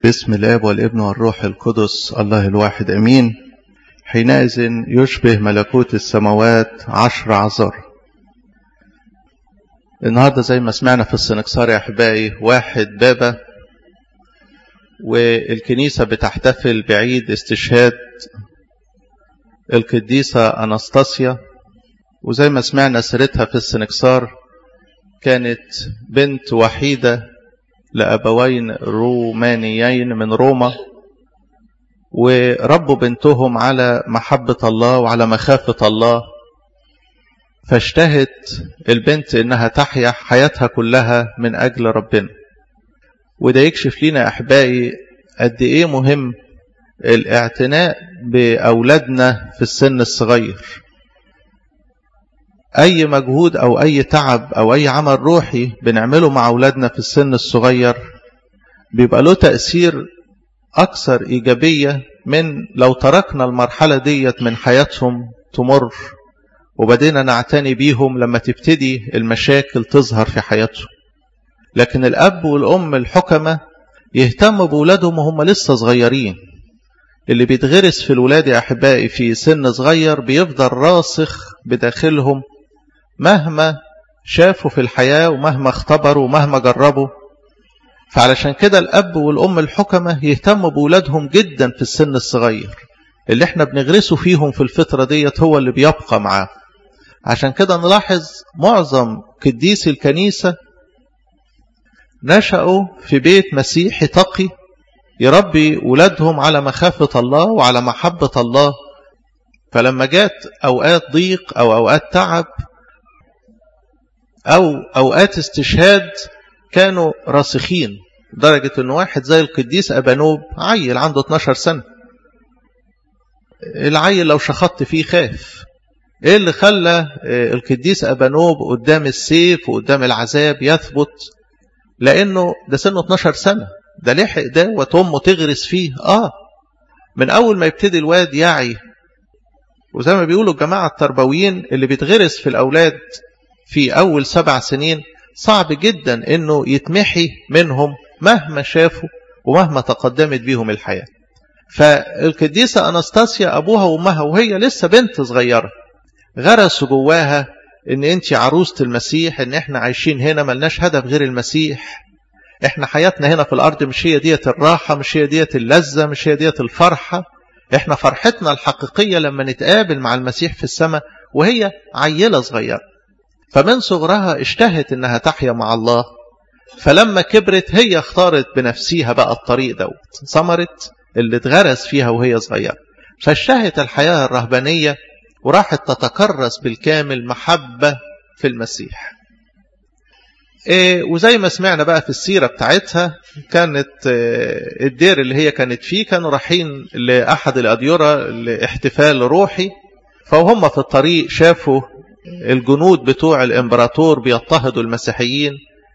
باسم الآب والابن والروح القدس الله الواحد أمين. حينئذ يشبه ملكوت السماوات 10 عذار. النهاردة زي ما سمعنا في السنكسار يا أحبائي 1 بابا، والكنيسة بتحتفل بعيد استشهاد القديسة أناستاسيا، وزي ما سمعنا سيرتها في السنكسار كانت بنت وحيدة لأبوين رومانيين من روما، وربوا بنتهم على محبة الله وعلى مخافة الله، فاشتهت البنت إنها تحيا حياتها كلها من أجل ربنا. وده يكشف لنا أحبائي قد إيه مهم الاعتناء بأولادنا في السن الصغير. أي مجهود أو أي تعب أو أي عمل روحي بنعمله مع أولادنا في السن الصغير بيبقى له تأثير أكثر إيجابية من لو تركنا المرحلة ديت من حياتهم تمر وبدينا نعتني بيهم لما تبتدي المشاكل تظهر في حياتهم. لكن الأب والأم الحكمة يهتموا بأولادهم وهم لسه صغيرين. اللي بيتغرس في الولاد يا أحبائي في سن صغير بيفضل راسخ بداخلهم مهما شافوا في الحياة ومهما اختبروا ومهما جربوا. فعلشان كده الأب والأم الحكمة يهتموا بأولادهم جدا في السن الصغير. اللي احنا بنغرسه فيهم في الفترة ديت هو اللي بيبقى معاه. عشان كده نلاحظ معظم قديسي الكنيسة نشأوا في بيت مسيحي تقي يربي أولادهم على مخافة الله وعلى محبة الله. فلما جات أوقات ضيق أو أوقات تعب أو أوقات استشهاد كانوا راسخين، لدرجة أن واحد زي القديس أبانوب عيل عنده 12 سنة. العيل لو شخطت فيه خاف. إيه اللي خلى القديس أبانوب قدام السيف وقدام العذاب يثبت؟ لأنه ده سنه 12 سنة، ده لحق ده وتمه تغرس فيه. من أول ما يبتدي الواد يعي. وزي ما بيقولوا الجماعة التربويين اللي بيتغرس في الأولاد في أول 7 سنين صعب جدا إنه يتمحي منهم مهما شافوا ومهما تقدمت بيهم الحياة. فالقديسة أناستاسيا أبوها وأمها وهي لسه بنت صغيرة غرسوا جواها إن أنت عروسة المسيح، إن إحنا عايشين هنا ملناش هدف غير المسيح. إحنا حياتنا هنا في الأرض مش هي ديت الراحة، مش هي ديت اللذة، مش هي ديت الفرحة. إحنا فرحتنا الحقيقية لما نتقابل مع المسيح في السماء. وهي عيلة صغيرة فمن صغرها اشتهت إنها تحيا مع الله. فلما كبرت هي اختارت بنفسها بقى الطريق دوت، ثمرت اللي اتغرس فيها وهي صغيرة. فاشتهت الحياة الرهبانية وراحت تتكرس بالكامل محبة في المسيح. وزي ما سمعنا بقى في السيرة بتاعتها كانت الدير اللي هي كانت فيه كانوا رايحين لأحد الأديرة لاحتفال روحي. فهم في الطريق شافوا الجنود بتوع الإمبراطور بيضطهدوا المسيحيين.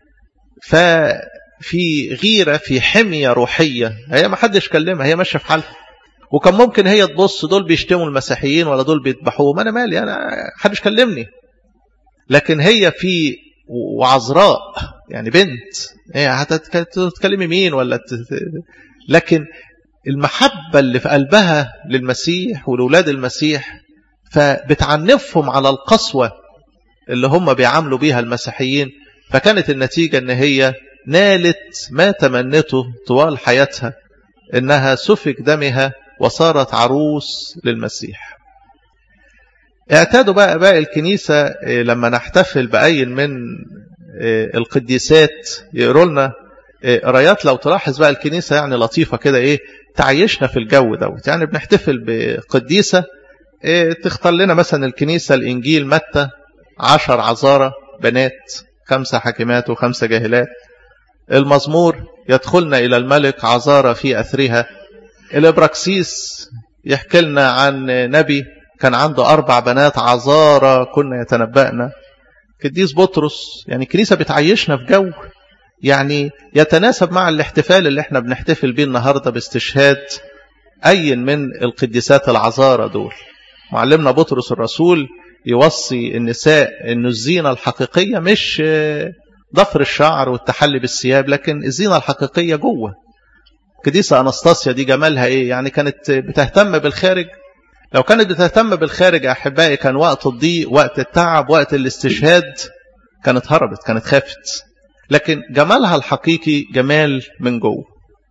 ففي غيرة في حمية روحية، هي ما حدش كلمها، هي ماشية في حالها. وكان ممكن هي تبص دول بيشتموا المسيحيين ولا دول بيذبحوهم، أنا مالي، أنا حدش كلمني. لكن هي في وعذراء يعني بنت، هتتكلمي مين ولا لكن المحبة اللي في قلبها للمسيح ولولاد المسيح فبتعنفهم على القسوة اللي هم بيعاملوا بيها المسيحيين. فكانت النتيجة ان هي نالت ما تمنته طوال حياتها، انها سفك دمها وصارت عروس للمسيح. اعتادوا بقى باقي الكنيسة لما نحتفل بأي من القديسات يقروا لنا قرايات. لو تلاحظ بقى الكنيسة يعني لطيفة كده، تعيشنا في الجو دوت. يعني بنحتفل بقديسة تختار لنا مثلا الكنيسة الإنجيل متى 10 عذارى بنات، 5 حاكمات و5 جاهلات. المزمور يدخلنا إلى الملك عذارى في أثرها. الإبراكسيس يحكي لنا عن نبي كان عنده 4 بنات عذارى كنا يتنبأنا. قديس بطرس. يعني الكنيسة بتعيشنا في جو يعني يتناسب مع الاحتفال اللي احنا بنحتفل بيه النهاردة باستشهاد أي من القديسات العذارى دول. معلمنا بطرس الرسول يوصي النساء أن الزينة الحقيقية مش ضفر الشعر والتحلي بالثياب، لكن الزينة الحقيقية جوه القديسة أناستاسيا دي جمالها إيه؟ يعني كانت بتهتم بالخارج. لو كانت بتهتم بالخارج يا أحبائي كان وقت الضيق، وقت التعب، وقت الاستشهاد كانت هربت، كانت خافت. لكن جمالها الحقيقي جمال من جوه.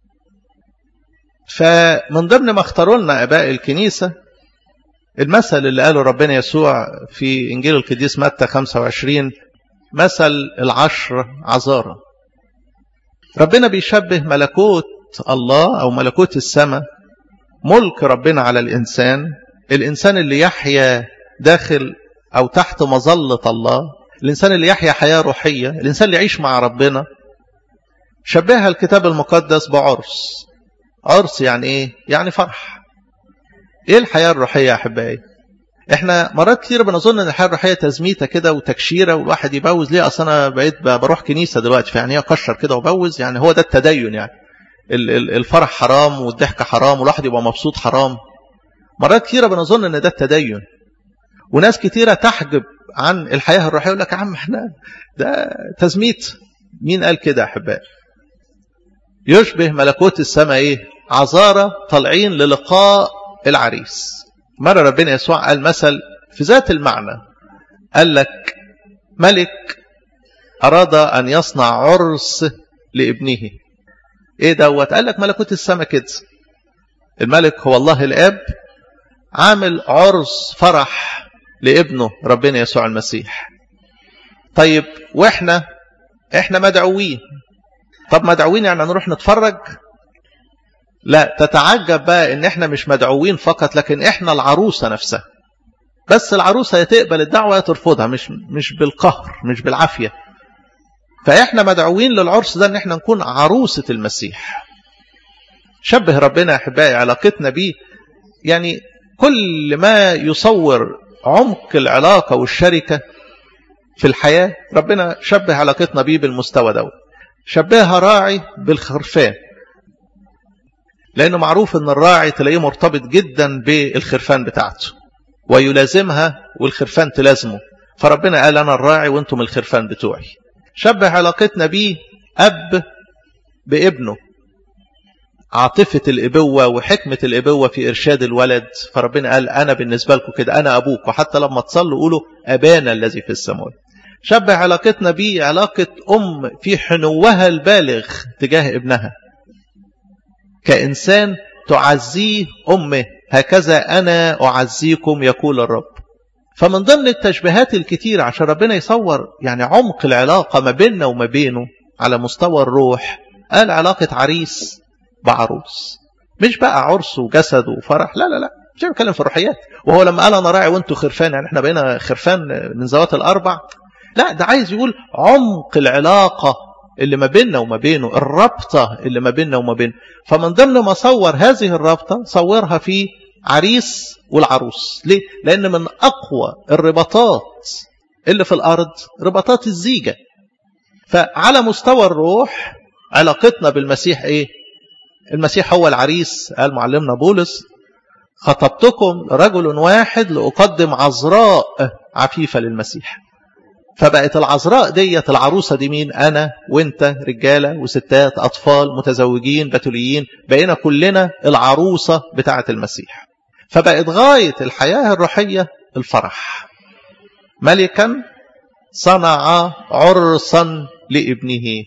فمن ضمن ما اختاروا لنا آباء الكنيسة المثل اللي قاله ربنا يسوع في إنجيل القديس متى 25، مثل العشر عذارى. ربنا بيشبه ملكوت الله أو ملكوت السماء، ملك ربنا على الإنسان اللي يحيا داخل أو تحت مظلة الله، الإنسان اللي يحيا حياة روحية، الإنسان اللي يعيش مع ربنا. شبهها الكتاب المقدس بعرس. عرس يعني إيه؟ يعني فرح. إيه الحياة الروحية يا أحبائي؟ إحنا مرات كتير بنظن إن الحياة الروحية تزميتة كده وتكشيرة والواحد يبوز. ليه؟ أصل أنا بقيت بروح كنيسة دلوقتي، فيعني إيه أكشر كده وبوز؟ يعني هو ده التدين؟ يعني الفرح حرام والضحك حرام والواحد يبقى مبسوط حرام. مرات كتيرة بنظن إن ده التدين، وناس كتيرة تحجب عن الحياة الروحية يقول لك يا عم إحنا ده تزميت. مين قال كده يا أحبائي؟ يشبه ملكوت السماء إيه؟ عذارى طالعين للقاء العريس. مرة ربنا يسوع قال مثل في ذات المعنى، قال لك ملك أراد أن يصنع عرس لابنه. إيه دوت؟ قال لك ملكوت السماء كده. الملك هو الله الآب عامل عرس فرح لابنه ربنا يسوع المسيح. طيب وإحنا مدعوين. طب مدعوين يعني نروح نتفرج؟ لا، تتعجب بقى ان احنا مش مدعوين فقط، لكن احنا العروسة نفسها. بس العروسة تقبل الدعوة ترفضها، مش بالقهر، مش بالعافية. فاحنا مدعوين للعرس ده ان احنا نكون عروسة المسيح. شبه ربنا يا احبائي علاقتنا بيه، يعني كل ما يصور عمق العلاقة والشركة في الحياة ربنا شبه علاقتنا بيه بالمستوى ده. شبهها راعي بالخرفان، لأنه معروف أن الراعي تلاقيه مرتبط جدا بالخرفان بتاعته ويلازمها والخرفان تلازمه. فربنا قال أنا الراعي وانتم الخرفان بتوعي. شبه علاقتنا بيه أب بابنه، عاطفة الإبوة وحكمة الإبوة في إرشاد الولد. فربنا قال أنا بالنسبة لكم كده أنا أبوك، وحتى لما تصلوا قولوا أبانا الذي في السماوات. شبه علاقتنا بيه علاقة أم في حنوها البالغ تجاه ابنها، كإنسان تعزيه أمه هكذا أنا أعزيكم يقول الرب. فمن ضمن التشبيهات الكتير عشان ربنا يصور يعني عمق العلاقة ما بيننا وما بينه على مستوى الروح، قال علاقة عريس بعروس. مش بقى عرس وجسد وفرح، لا لا لا، مش بنتكلم في الروحيات. وهو لما قال أنا راعي وانتوا خرفان، يعني احنا بقينا خرفان من ذوات الأربع؟ لا، ده عايز يقول عمق العلاقة اللي ما بيننا وما بينه، الرابطة اللي ما بيننا وما بينه. فمن ضمن ما صور هذه الرابطة صورها في عريس والعروس. ليه؟ لأن من أقوى الرباطات اللي في الأرض رباطات الزيجة. فعلى مستوى الروح علاقتنا بالمسيح إيه؟ المسيح هو العريس. قال معلمنا بولس خطبتكم رجل واحد لأقدم عذراء عفيفة للمسيح. فبقت العذراء ديت العروسة دي مين؟ أنا وإنت، رجالة وستات، أطفال، متزوجين، بتوليين، بقينا كلنا العروسة بتاعة المسيح. فبقت غاية الحياة الروحية الفرح. ملكا صنع عرسا لابنه.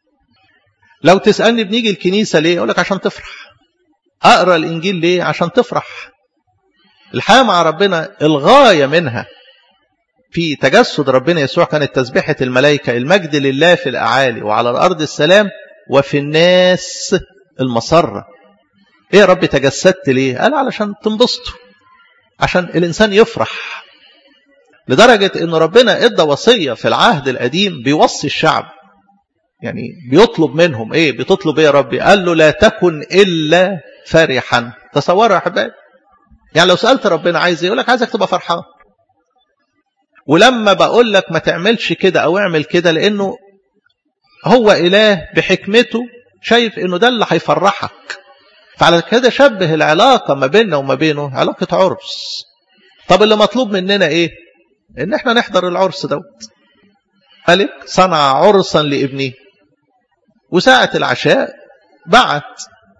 لو تسألني بنيجي الكنيسة ليه؟ أقول لك عشان تفرح. أقرأ الإنجيل ليه؟ عشان تفرح. الحياة مع ربنا الغاية منها في تجسد ربنا يسوع كانت تسبيحة الملائكة، المجد لله في الأعالي وعلى الأرض السلام وفي الناس المسرة. إيه يا رب تجسدت ليه؟ قال علشان تنبسطوا، عشان الإنسان يفرح. لدرجة إن ربنا إدى وصية في العهد القديم بيوصي الشعب، يعني بيطلب منهم إيه؟ بتطلب إيه يا ربي؟ قال له لا تكن إلا فرحا. تصوروا يا حبايب، يعني لو سألت ربنا عايز إيه؟ يقول لك عايزك تبقى فرحان. ولما بقول لك ما تعملش كده أو اعمل كده، لأنه هو إله بحكمته شايف إنه ده اللي هيفرحك. فعلى كده شبه العلاقة ما بيننا وما بينه علاقة عرس. طب اللي مطلوب مننا إيه؟ إن إحنا نحضر العرس دوت. ملك صنع عرسا لابنه، وساعة العشاء بعت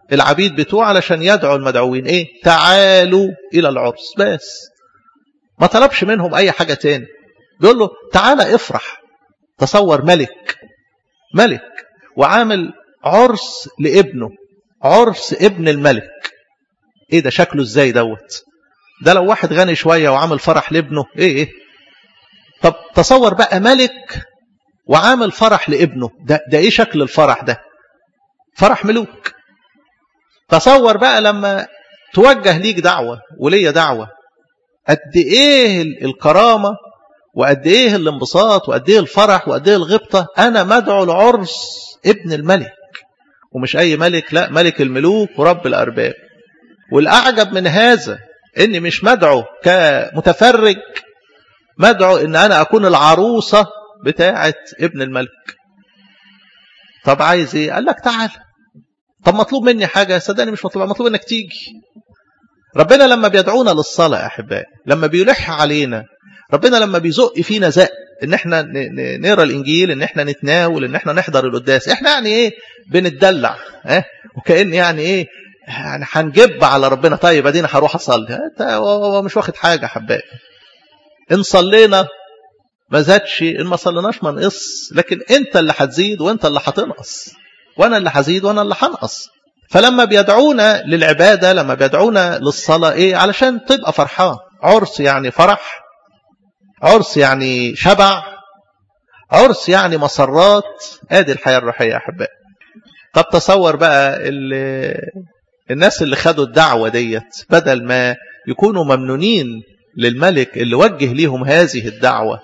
العبيد بتوعه علشان يدعوا المدعوين ايه؟ تعالوا الى العرس بس. ما طلبش منهم اي حاجة تاني. بيقول له تعالى افرح. تصور ملك وعامل عرس لابنه، عرس ابن الملك. ايه ده شكله ازاي دوت؟ ده لو واحد غني شوية وعامل فرح لابنه ايه. طب تصور بقى ملك وعامل فرح لابنه، ده ايه شكل الفرح ده؟ فرح ملوك. تصور بقى لما توجه ليك دعوة وليا دعوة، قد ايه الكرامة وقد ايه الانبساط وقد ايه الفرح وقد ايه الغبطة. انا مدعو العرس ابن الملك، ومش اي ملك، لا، ملك الملوك ورب الارباب. والاعجب من هذا اني مش مدعو كمتفرج، مدعو ان انا اكون العروسة بتاعة ابن الملك. طب عايز ايه؟ قال لك تعال. طب مطلوب مني حاجة؟ صدقني مش مطلوب، مطلوب انك تيجي. ربنا لما بيدعونا للصلاة يا احبائي، لما بيلح علينا، ربنا لما بيزق فينا زق ان احنا نقرا الانجيل، ان احنا نتناول، ان احنا نحضر القداس، احنا يعني ايه؟ بنتدلع، وكأن يعني ايه؟ يعني هنجب على ربنا. طيب ادينا هروح اصلي. هو مش واخد حاجة يا حبائي. ان صلينا ما زادش، ان ما صليناش ما نقص، لكن انت اللي هتزيد وانت اللي هتنقص، وانا اللي هزيد وانا اللي هنقص. فلما بيدعونا للعبادة، لما بيدعونا للصلاة ايه؟ علشان تبقى فرحان. عرس يعني فرح، عرس يعني شبع، عرس يعني مسرات. ادي الحياة الروحية يا احبائي. طب تصور بقى الناس اللي خدوا الدعوة ديت، بدل ما يكونوا ممنونين للملك اللي وجه ليهم هذه الدعوة،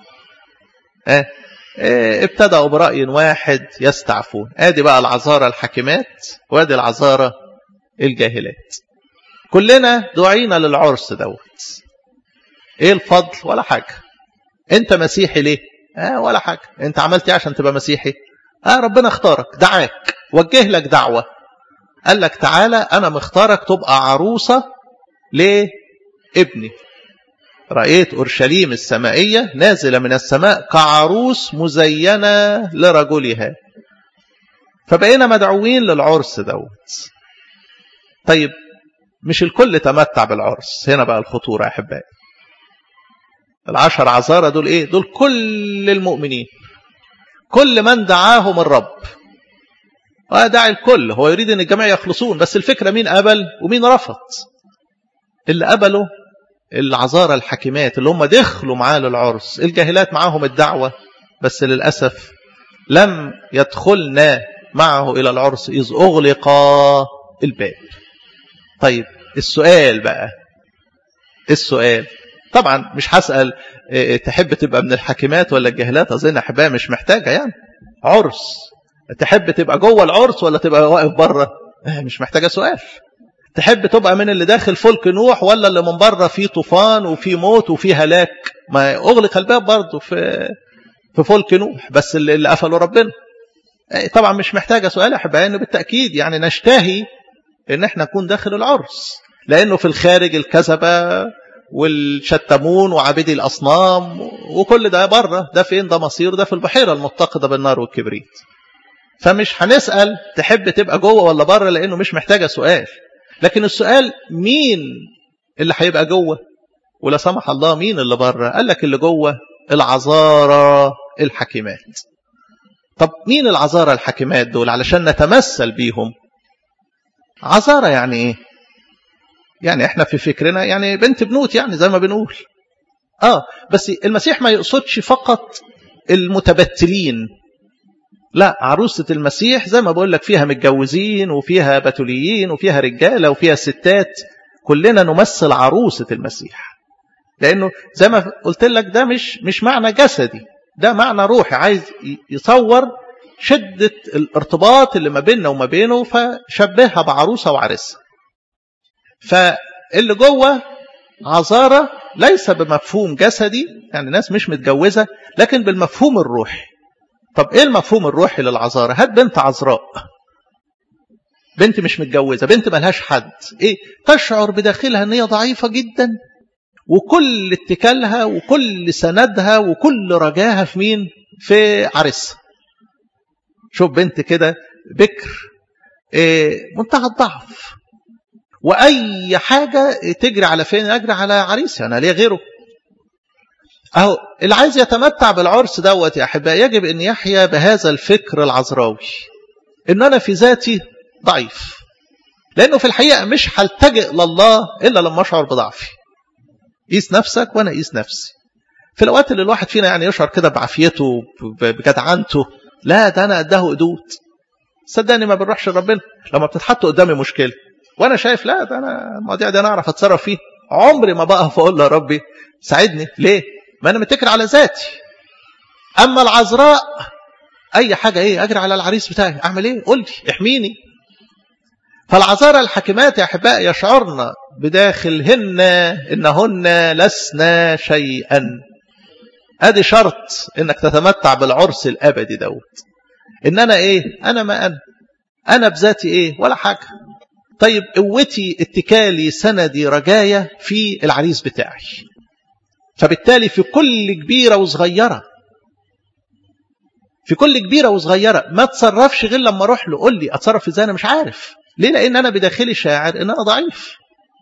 ابتدأوا برأي واحد يستعفون. ادي بقى العذارى الحاكمات وادي العذارى الجاهلات. كلنا دعينا للعرس دوت. ايه الفضل؟ ولا حاجة. انت مسيحي ليه؟ ولا حاجة. انت عملت ايه عشان تبقى مسيحي؟ ربنا اختارك، دعاك، وجه لك دعوة، قال لك تعالى انا مختارك تبقى عروسة لابني. رأيت أورشليم السمائية نازلة من السماء كعروس مزينة لرجلها. فبقينا مدعوين للعرس دوت. طيب مش الكل تمتع بالعرس. هنا بقى الخطورة يا أحبائي. 10 عذارى دول ايه؟ دول كل المؤمنين، كل من دعاهم الرب. داعي الكل، هو يريد ان الجميع يخلصون. بس الفكرة مين قبل ومين رفض؟ اللي قبلوا العذارى الحكيمات اللي هم دخلوا معاه للعرس. الجاهلات معاهم الدعوة بس للأسف لم يدخلنا معه إلى العرس إذ أغلق الباب. طيب السؤال بقى، السؤال طبعا مش هسأل تحب تبقى من الحكيمات ولا الجاهلات. أظن أحبائي مش محتاجة يعني. عرس، تحب تبقى جوه العرس ولا تبقى واقف بره؟ مش محتاجة سؤال. تحب تبقى من اللي داخل فلك نوح ولا اللي من بره فيه طوفان وفيه موت وفيه هلاك؟ ما أغلق الباب برضه في فلك نوح، بس اللي قفلوا ربنا. طبعا مش محتاجة سؤال يا أحبائي، إنه بالتأكيد يعني نشتهي إن احنا نكون داخل العرس، لأنه في الخارج الكذبة والشتمون وعبيدي الأصنام وكل ده بره. ده فين؟ ده مصير، ده في البحيرة المتقدة بالنار والكبريت. فمش هنسأل تحب تبقى جوه ولا بره، لأنه مش محتاجة سؤال. لكن السؤال مين اللي هيبقى جوه؟ ولا سمح الله مين اللي بره؟ قال لك اللي جوه العذارى الحكيمات. طب مين العذارى الحكيمات دول علشان نتمثل بيهم؟ عذارى يعني ايه؟ يعني احنا في فكرنا يعني بنت بنوت، يعني زي ما بنقول. بس المسيح ما يقصدش فقط المتبتلين، لا، عروسة المسيح زي ما بقول لك فيها متجوزين وفيها بتوليين وفيها رجالة وفيها ستات. كلنا نمثل عروسة المسيح، لأنه زي ما قلت لك ده مش معنى جسدي، ده معنى روحي. عايز يصور شدة الارتباط اللي ما بيننا وما بينه، فشبهها بعروسة وعرسة. فاللي جوه عذارى ليس بمفهوم جسدي، يعني ناس مش متجوزة، لكن بالمفهوم الروحي. طب ايه المفهوم الروحي للعذارى؟ هات بنت عذراء، بنت مش متجوزة، بنت ملهاش حد، ايه؟ تشعر بداخلها ان هي ضعيفة جدا، وكل اتكالها وكل سندها وكل رجاها في مين؟ في عرسها. شوف بنت كده بكر منتهى الضعف، وأي حاجة تجري على فين؟ أجري على عريسي، أنا ليه غيره؟ أهو اللي عايز يتمتع بالعرس دوت يا أحبائي يجب أن يحيا بهذا الفكر العذراوي، أن أنا في ذاتي ضعيف، لأنه في الحقيقة مش هلتجئ لله إلا لما أشعر بضعفي. قيس نفسك وأنا قيس نفسي. في الأوقات اللي الواحد فينا يعني يشعر كده بعافيته بجدعنته، لا ده أنا قده قدود، صدقني ما بنروحش لربنا. لما بتتحط قدامي مشكلة وأنا شايف لا ده أنا المواضيع دي أنا أعرف أتصرف فيه، عمري ما بقف أقول له يا ربي ساعدني. ليه؟ ما أنا متكل على ذاتي. أما العذراء أي حاجة إيه أجري على العريس بتاعي، أعمل إيه؟ قل لي احميني. فالعذارى الحكيمات يا أحباء يشعرن بداخلهن إنهن لسنا شيئا. ادي شرط انك تتمتع بالعرس الابدي دوت، ان انا ايه؟ انا ما انا بذاتي ايه؟ ولا حاجه. طيب قوتي اتكالي سندي رجايا في العريس بتاعي. فبالتالي في كل كبيره وصغيره، في كل كبيره وصغيره ما تصرفش غير لما اروح له. قول لي اتصرف ازاي؟ انا مش عارف. ليه؟ لان انا بداخلي شاعر ان انا ضعيف.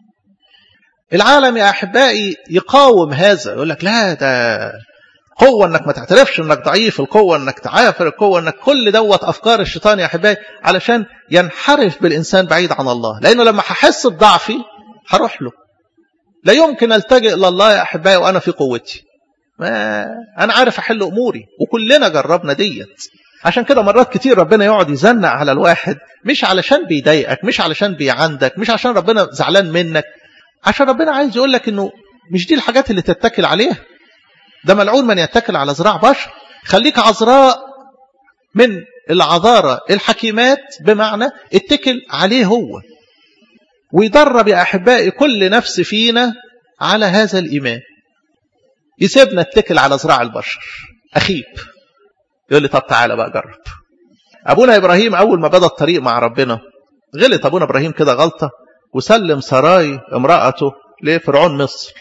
العالم يا احبائي يقاوم هذا، يقول لك لا ده قوة انك ما تعترفش انك ضعيف، القوة انك تعافر، القوة انك كل دوت افكار الشيطان يا احبائي علشان ينحرف بالانسان بعيد عن الله. لانه لما هحس بضعفي هروح له. لا يمكن التجئ لله يا احبائي وانا في قوتي. ما انا عارف احل اموري، وكلنا جربنا ديت. عشان كده مرات كتير ربنا يقعد يزنق على الواحد، مش علشان بيضايقك، مش علشان بيعندك، مش عشان ربنا زعلان منك، عشان ربنا عايز يقول لك انه مش دي الحاجات اللي تتكل عليها. ده ملعون من يتكل على ذراع بشر. خليك عذراء من العذارى الحكيمات، بمعنى اتكل عليه هو. ويدرب يا أحبائي كل نفس فينا على هذا الإيمان. يسيبنا اتكل على ذراع البشر. أخيب يقول لي طب تعالى بقى جرب. أبونا إبراهيم أول ما بدأ الطريق مع ربنا غلط أبونا إبراهيم كده غلطة، وسلم سراي امرأته لفرعون مصر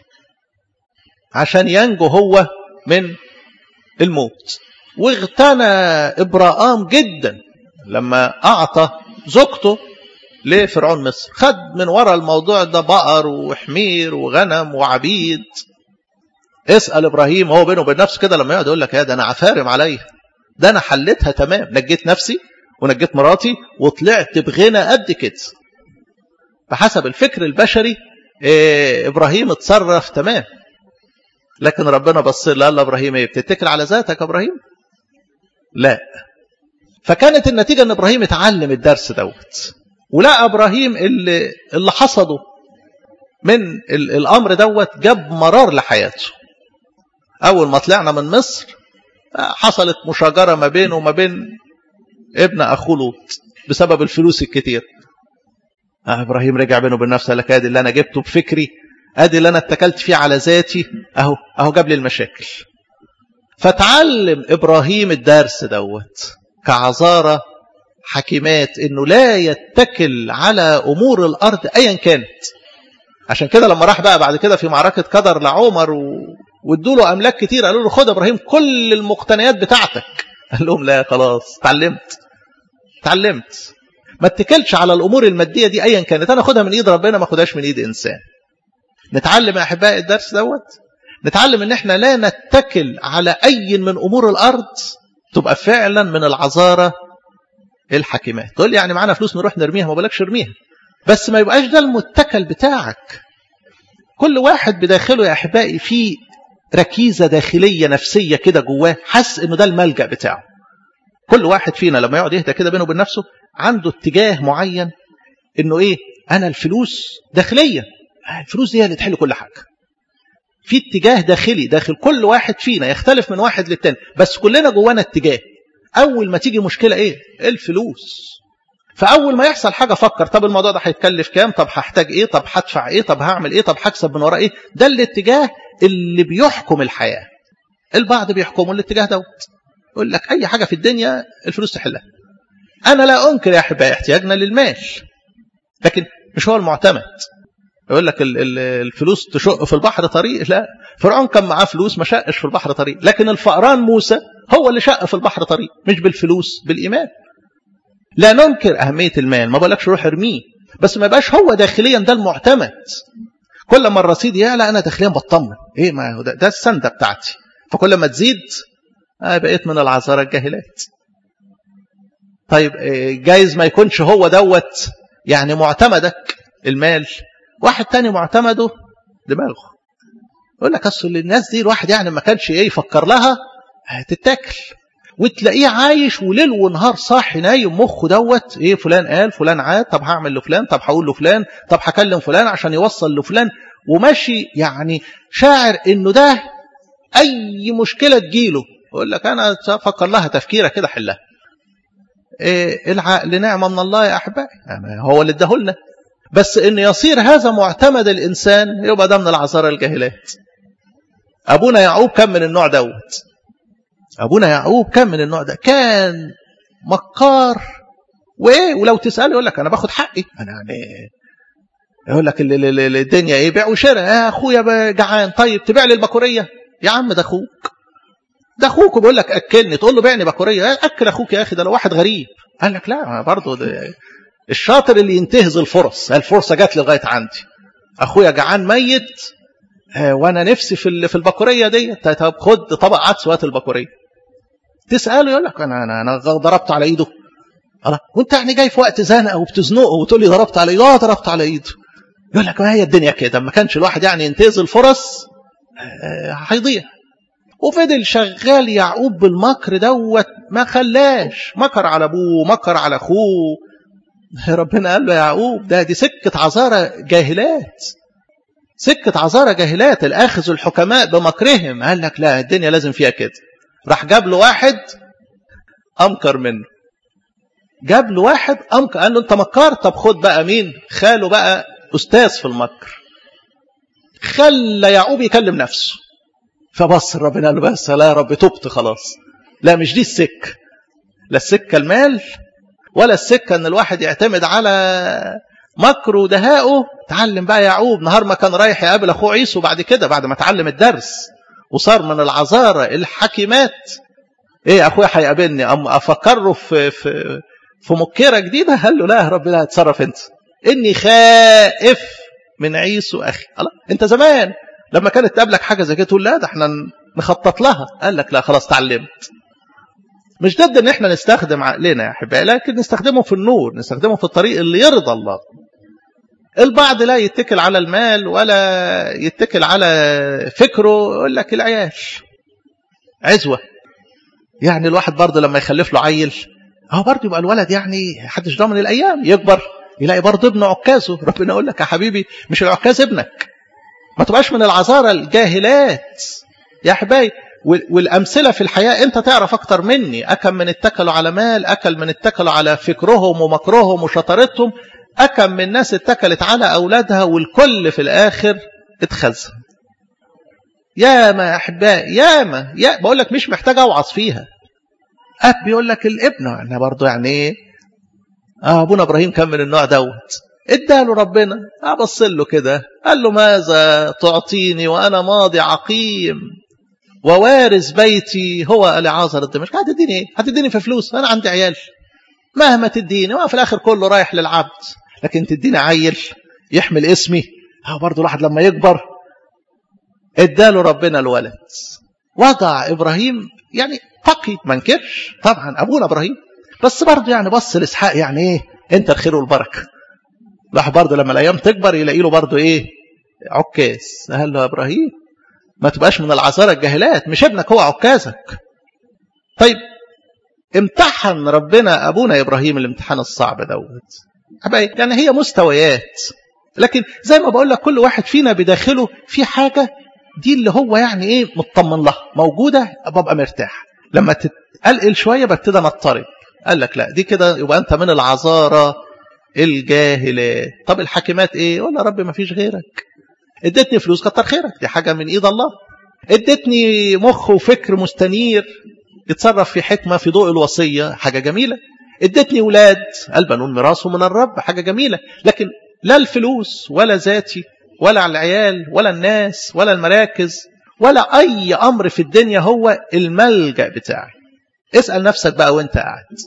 عشان ينجو هو من الموت. واغتنى إبراهام جدا لما أعطى زوجته لفرعون مصر. خد من وراء الموضوع ده بقر وحمير وغنم وعبيد. اسأل إبراهيم هو بينه وبين نفسه كده لما يقعد يقول لك يا ده أنا عفارم عليها، ده أنا حلتها تمام، نجيت نفسي ونجيت مراتي وطلعت بغنى قد كده. بحسب الفكر البشري إبراهيم اتصرف تمام. لكن ربنا بص له قال له إبراهيم ايه؟ بتتكل على ذاتك يا إبراهيم؟ لا. فكانت النتيجة ان إبراهيم اتعلم الدرس دوت، ولقى إبراهيم اللي حصده من الأمر دوت جاب مرار لحياته. أول ما طلعنا من مصر حصلت مشاجرة ما بينه وما بين ابن أخوه لوط بسبب الفلوس الكتير. إبراهيم رجع بينه وبين نفسه، لك ادي اللي أنا جبته بفكري، ادي اللي انا اتكلت فيه على ذاتي، اهو جاب لي المشاكل. فتعلم ابراهيم الدرس دوت كعذارى حكيمات، انه لا يتكل على امور الارض ايا كانت. عشان كده لما راح بقى بعد كده في معركه قدر لعمر وادوا له املاك كتير، قالوا له خد ابراهيم كل المقتنيات بتاعتك. قال لهم لا خلاص اتعلمت ما اتكلش على الامور الماديه دي ايا كانت، انا اخدها من ايد ربنا ما اخدهاش من ايد انسان. نتعلم يا أحبائي الدرس دوت، نتعلم ان احنا لا نتكل على اي من امور الارض، تبقى فعلا من العذارى الحكيمات. تقول لي يعني معانا فلوس نروح نرميها، ما بقولكش ارميها، بس ما يبقاش ده المتكل بتاعك. كل واحد بداخله يا أحبائي في ركيزة داخلية نفسية كده جواه، حس انه ده الملجأ بتاعه. كل واحد فينا لما يقعد يهدى كده بينه وبين نفسه عنده اتجاه معين، انه ايه؟ انا الفلوس داخليا، الفلوس دي هي اللي تحل كل حاجة. في اتجاه داخلي داخل كل واحد فينا، يختلف من واحد للتاني، بس كلنا جوانا اتجاه. اول ما تيجي مشكلة ايه؟ الفلوس. فاول ما يحصل حاجة فكر، طب الموضوع ده هيتكلف كام؟ طب هحتاج ايه؟ طب هدفع ايه؟ طب هعمل ايه؟ طب هكسب من وراه ايه؟ ده الاتجاه اللي بيحكم الحياة. البعض بيحكموا الاتجاه دوت، يقول لك اي حاجة في الدنيا الفلوس تحلها. انا لا انكر يا احبائي احتياجنا للمال، لكن مش هو المعتمد. يقول لك الفلوس تشق في البحر طريق، لا، فرعون كان معاه فلوس ما شقش في البحر طريق، لكن الفأران موسى هو اللي شق في البحر طريق، مش بالفلوس، بالإيمان. لا ننكر أهمية المال، ما بقولكش روح ارميه، بس ما يبقاش هو داخليا ده المعتمد. كل ما الرصيد يعلى أنا داخليا بطمن، إيه ما هو ده السندة بتاعتي، فكل ما تزيد بقيت من العذارى الجاهلات. طيب جايز ما يكونش هو دوت يعني معتمدك المال، واحد تاني معتمده دماغه. يقول لك أصل الناس دي الواحد يعني ما كانش يفكر لها هتتاكل، وتلاقيه عايش وليل ونهار صاحي نايم مخه دوت ايه فلان قال فلان عاد، طب هعمل لفلان، طب هقول لفلان، طب هكلم فلان عشان يوصل لفلان، وماشي يعني شاعر انه ده اي مشكله تجيله يقول لك انا افكر لها تفكيره كده حلها. إيه العقل نعمه من الله يا احبائي، هو اللي اداهولنا، بس ان يصير هذا معتمد الانسان يبقى ده من العذارى الجاهلات. ابونا يعقوب كان من النوع دوت، أبونا يعقوب كان من النوع ده، كان مكار وإيه، ولو تسأله يقول لك أنا باخد حقي، أنا يعني يقول لك الدنيا إيه بيع وشراء، يا أخويا جعان، طيب تبيع لي البكورية، يا عم ده أخوك، ده أخوك وبيقول لك أكلني، تقول له بيعني بكورية، أكل أخوك يا أخي، ده لو واحد غريب. قال لك لا برضه الشاطر اللي ينتهز الفرصة جات لي لغاية عندي، أخويا جعان ميت وانا نفسي في البكوريه دي، طب خد طبق عدس وهات البكوريه. تساله يقول لك انا ضربت على ايده. الله، وانت يعني جاي في وقت زنقه وبتزنقه وتقول لي ضربت على ايده؟ ضربت على ايده. يقول لك ما هي الدنيا كده، ما كانش الواحد يعني ينتهز الفرص هيضيع. وفضل شغال يعقوب بالمكر دوت، ما خلاش، مكر على ابوه، مكر على اخوه. ربنا قال له يا يعقوب دي سكه عذارى جاهلات، سكة عذارى جاهلات، الآخذ الحكماء بمكرهم. قال لك لا الدنيا لازم فيها كده. راح جاب له واحد أمكر منه، جاب له واحد أمكر، قال له أنت مكار، طب خد بقى مين؟ خاله بقى أستاذ في المكر، خلى يعقوب يكلم نفسه. فبص ربنا قال له بس لا يا رب تبت خلاص، لا مش دي السكة، لا السكة المال ولا السكة أن الواحد يعتمد على مكر ودهائه. تعلم بقى يعقوب نهار ما كان رايح يقابل أخوه عيسو بعد كده، بعد ما تعلم الدرس وصار من العذارى الحكيمات، إيه أخويا هيقابلني أفكره في مكيرة جديدة؟ قال له لا يا رب لا، اتصرف أنت، إني خائف من عيسو أخي. الله، أنت زمان لما كانت تقابلك حاجة زي كده تقول لا ده احنا نخطط لها. قال لك لا خلاص تعلمت. مش ضد ان احنا نستخدم عقلنا يا احبائي، لكن نستخدمه في النور، نستخدمه في الطريق اللي يرضى الله. البعض لا يتكل على المال ولا يتكل على فكره، يقول لك العيال عزوة، يعني الواحد برضه لما يخلف له عيل هو برضه يبقى الولد يعني حدش ضامن الايام يكبر يلاقي برضه ابنه عكازه. ربنا يقول لك يا حبيبي مش العكاز ابنك، ما تبقاش من العذارى الجاهلات يا احبائي. والأمثلة في الحياة أنت تعرف أكتر مني، أكم من اتكلوا على مال، أكل من اتكلوا على فكرهم ومكرهم وشطارتهم، أكم من ناس اتكلت على أولادها والكل في الآخر اتخزن. ياما يا أحبائي ياما، بقول لك مش محتاج أوعظ فيها. أب بيقول لك الابن، أنا برضو يعني أبونا إبراهيم كان من النوع دوت، اداله ربنا أبص له كده قال له ماذا تعطيني وأنا ماضي عقيم ووارث بيتي هو العازر الدمشق؟ هتديني ايه؟ هتديني في فلوس؟ انا عندي عيال مهما تديني وفي الاخر كله رايح للعبد، لكن تديني عيل يحمل اسمي؟ برضه الواحد لما يكبر. اداله ربنا الولد، وضع ابراهيم يعني تقي، ما انكرش طبعا ابونا ابراهيم، بس برضه يعني بص لاسحاق يعني ايه انت الخير والبركه. الواحد برضه لما الايام تكبر يلاقي له برضه ايه عكاز. قال له يا ابراهيم ما تبقاش من العذارى الجاهلات، مش ابنك هو عكازك. طيب امتحن ربنا ابونا ابراهيم الامتحان الصعب دوت، يعني هي مستويات، لكن زي ما بقول لك كل واحد فينا بداخله في حاجه دي اللي هو يعني ايه مطمن لها موجوده، ببقى مرتاح. لما تتقلقل شويه ببتدي نضطرب. قال لك لا دي كده يبقى انت من العذارى الجاهلات. طب الحاكمات ايه؟ ولا رب ما فيش غيرك. ادتني فلوس كتر خيرك، دي حاجة من ايد الله. ادتني مخ وفكر مستنير يتصرف في حكمة في ضوء الوصية، حاجة جميلة. ادتني ولاد البنون ميراث من الرب، حاجة جميلة. لكن لا الفلوس ولا ذاتي ولا العيال ولا الناس ولا المراكز ولا اي امر في الدنيا هو الملجأ بتاعي. اسأل نفسك بقى وانت قاعد،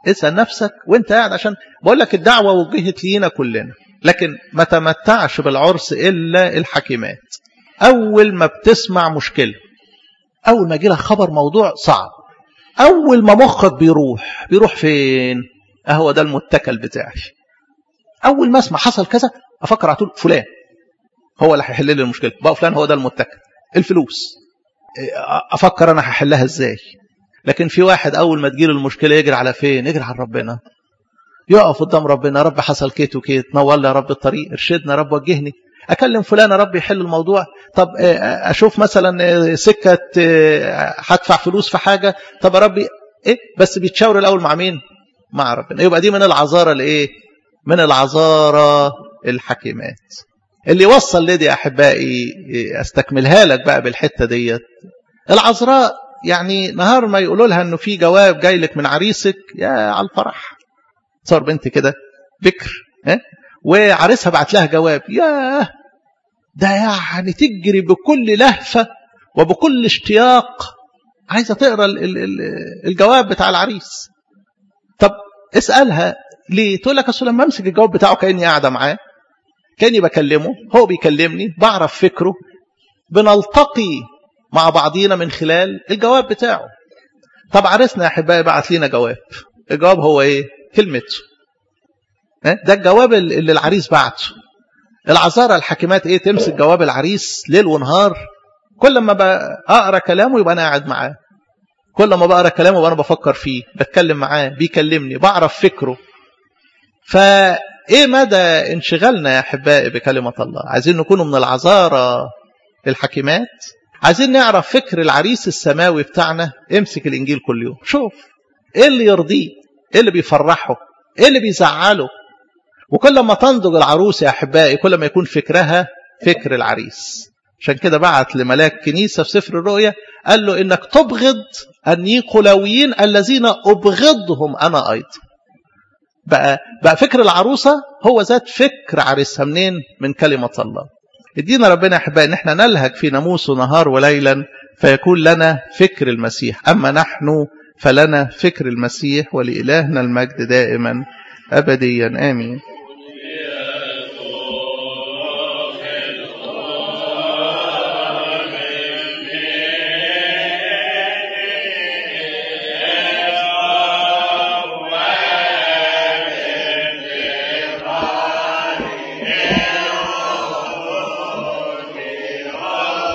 اسأل نفسك وانت قاعد، عشان بقول لك الدعوة وجهت لينا كلنا، لكن ما تمتعش بالعرس إلا الحكيمات. أول ما بتسمع مشكلة، أول ما يجي لك خبر موضوع صعب، أول ما مخك بيروح فين؟ أهو ده المتكل بتاعي. أول ما اسمع حصل كذا أفكر على طول فلان هو اللي هيحل لي المشكلة، بقى فلان هو ده المتكل. الفلوس أفكر أنا هحلها إزاي. لكن في واحد أول ما تجيله المشكلة يجري على فين؟ يجري على ربنا، يقف قدام ربنا، يا رب حصل كيت وكيت، نور لي يا رب الطريق، ارشدنا يا رب، وجهني، اكلم فلان يا رب يحل الموضوع. طب اشوف مثلا سكه هدفع فلوس في حاجه، طب يا رب ايه، بس بيتشاور الاول مع مين؟ مع ربنا. يبقى دي من العذارى الايه؟ من العذارى الحكيمات. اللي يوصل لدي يا احبائي، استكملها لك بقى بالحته ديت. العذراء يعني نهار ما يقولوا لها انه في جواب جاي لك من عريسك، يا على الفرح. صار بنت كده بكر وعريسها بعت لها جواب، ياه ده يعني تجري بكل لهفة وبكل اشتياق عايزة تقرأ الجواب بتاع العريس. طب اسألها ليه؟ تقول لك أصل لما أمسك الجواب بتاعه كأني قاعدة معاه، كأني بكلمه، هو بيكلمني، بعرف فكره، بنلتقي مع بعضينا من خلال الجواب بتاعه. طب عريسنا يا أحبائي بعت لنا جواب، الجواب هو إيه؟ كلمته. ده الجواب اللي العريس بعته. العذارى الحكيمات ايه؟ تمسك جواب العريس ليل ونهار، كل ما اقرا كلامه يبقى انا قاعد معاه، كل ما بقرا كلامه يبقى انا بفكر فيه، بتكلم معاه، بيكلمني، بعرف فكره. فايه مدى انشغالنا يا احبائي بكلمه الله؟ عايزين نكونوا من العذارى الحكيمات، عايزين نعرف فكر العريس السماوي بتاعنا. امسك الانجيل كل يوم، شوف ايه اللي يرضيه، ايه اللي بيفرحه، ايه اللي بيزعله. وكل ما تنضج العروس يا أحبائي كل ما يكون فكرها فكر العريس. عشان كده بعت لملاك كنيسة في سفر الرؤيا قال له إنك تبغض النيقولاويين الذين أبغضهم أنا أيضا. بقى فكر العروسة هو ذات فكر عريسها. منين؟ من كلمة الله. ادينا ربنا يا أحبائي إن احنا نلهج في ناموسه نهار وليلا فيكون لنا فكر المسيح. أما نحن فلنا فكر المسيح، ولإلهنا المجد دائما أبديا آمين.